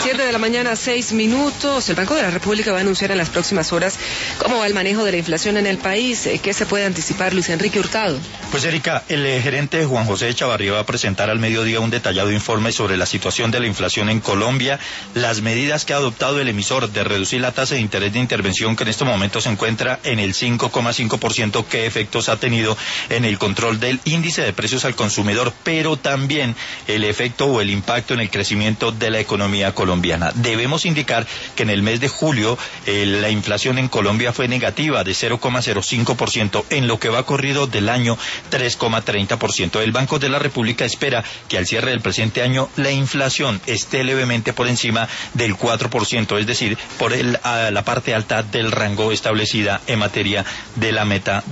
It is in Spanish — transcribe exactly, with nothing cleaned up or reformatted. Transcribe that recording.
Siete de la mañana, seis minutos. El Banco de la República va a anunciar en las próximas horas cómo va el manejo de la inflación en el país. ¿Qué se puede anticipar, Luis Enrique Hurtado? Pues Erika, el eh, gerente Juan José Echavarría va a presentar al mediodía un detallado informe sobre la situación de la inflación en Colombia, las medidas que ha adoptado el emisor de reducir la tasa de interés de intervención, que en este momento se encuentra en el cinco coma cinco por ciento, qué efectos ha tenido en el control del índice de precios al consumidor, pero también el efecto o el impacto en el crecimiento de la economía colombiana. Debemos indicar que en el mes de julio eh, la inflación en Colombia fue negativa de cero coma cero cinco por ciento, en lo que va corrido del año tres coma treinta por ciento. El Banco de la República espera que al cierre del presente año la inflación esté levemente por encima del cuatro por ciento, es decir, por el, a la parte alta del rango establecida en materia de la meta